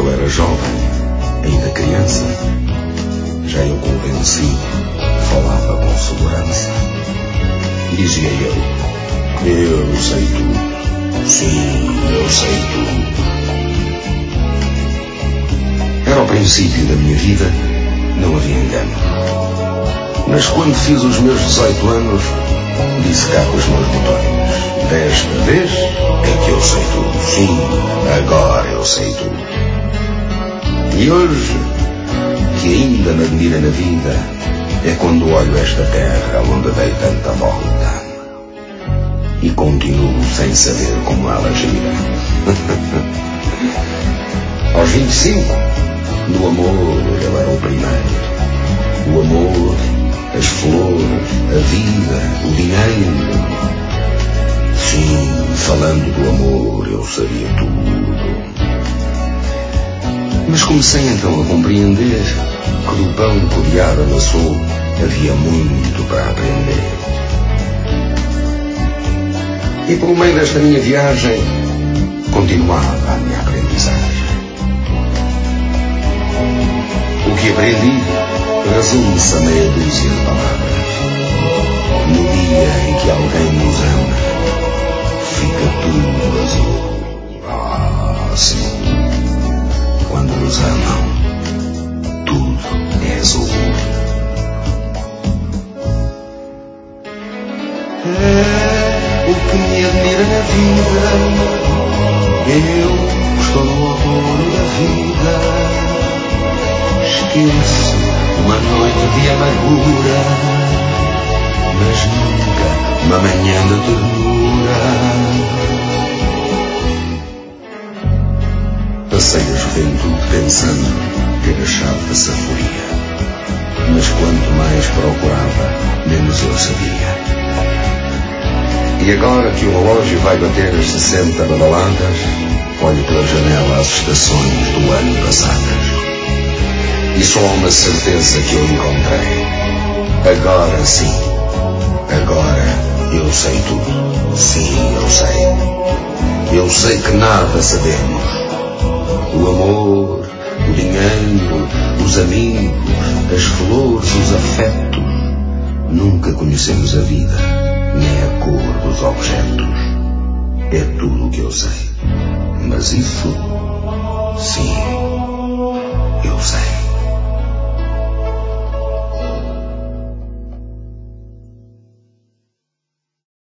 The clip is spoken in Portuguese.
eu era jovem, ainda criança, já eu convencido falava com segurança. Dizia eu sei tudo, sim, eu sei tudo. Era o princípio da minha vida, não havia engano. Mas quando fiz os meus 18 anos, disse cá com os meus botões: desta vez é que eu sei tudo, sim, agora eu sei tudo. E hoje, que ainda me admira na vida, é quando olho esta terra onde dei tanta volta e continuo sem saber como ela gira. Aos 25, no amor eu era o primeiro. O amor, as flores, a vida, o dinheiro. Sim, falando do amor eu sabia tudo. Mas comecei então a compreender que do pão que o diabo amassou havia muito para aprender. E pelo meio desta minha viagem continuava a minha aprendizagem. O que aprendi resume-se a meia dúzia de palavras. No dia em que alguém nos ama, fica tudo azul. Ah, sim. Quando nos amam, tudo é azul. É o que me admira na vida. Eu estou no outono da vida. Esqueço uma noite de amargura, mas nunca uma manhã de ternura. Passei a juventude pensando ter a chave da sabedoria, mas quanto mais procurava, menos eu sabia. E agora que o relógio vai bater as 60 badaladas, olho pela janela as estações do ano passadas. E só há uma certeza que eu encontrei. Agora sim, agora eu sei tudo. Sim, eu sei. Eu sei que nada sabemos. O amor, o dinheiro, os amigos, as flores, os afetos. Nunca conhecemos a vida, nem a cor dos objetos. É tudo o que eu sei. Mas isso, sim, eu sei.